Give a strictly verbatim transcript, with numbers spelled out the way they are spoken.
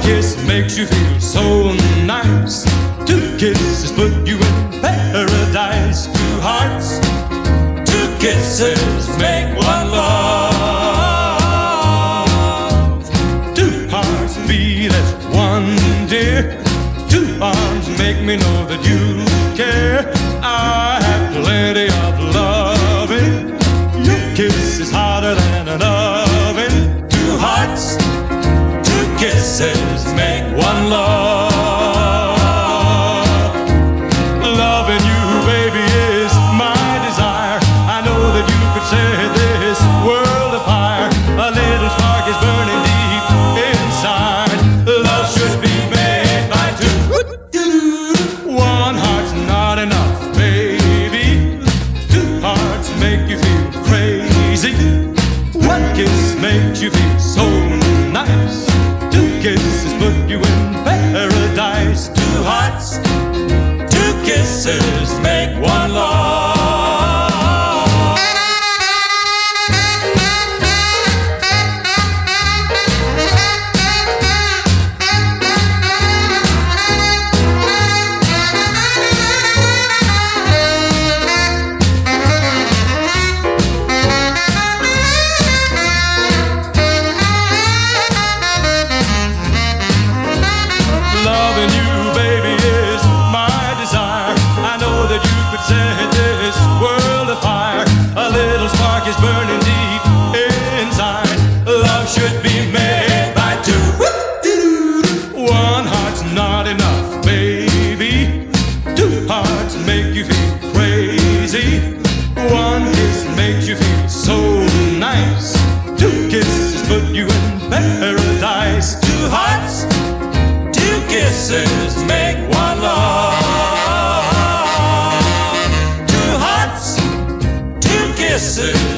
kiss makes you feel so nice. Two kisses put you in paradise. Two hearts, two kisses make one love. Two hearts beat as one, dear. Two arms make me know that you care. I have plenty of loving. Your kiss is hotter than an oven. Two hearts, two kisses make one love. Loving you, baby, is my desire. I know that you could set this world afire. A little spark is burning deep inside. Love should be made by two. One heart's not enough, baby. Two hearts make you feel crazy. One kiss makes you feel so nice. Two kisses put you in paradise. Two hearts, two kisses make one love. Loving you, baby, is my desire. I know that you could set this world afire. A little spark is burning deep inside. Love should be made by two. One heart's not enough, baby. Two hearts make you feel crazy. One kiss makes you feel so nice. Two kisses put you in paradise. Two hearts, two kisses make one love. Two hearts, two kisses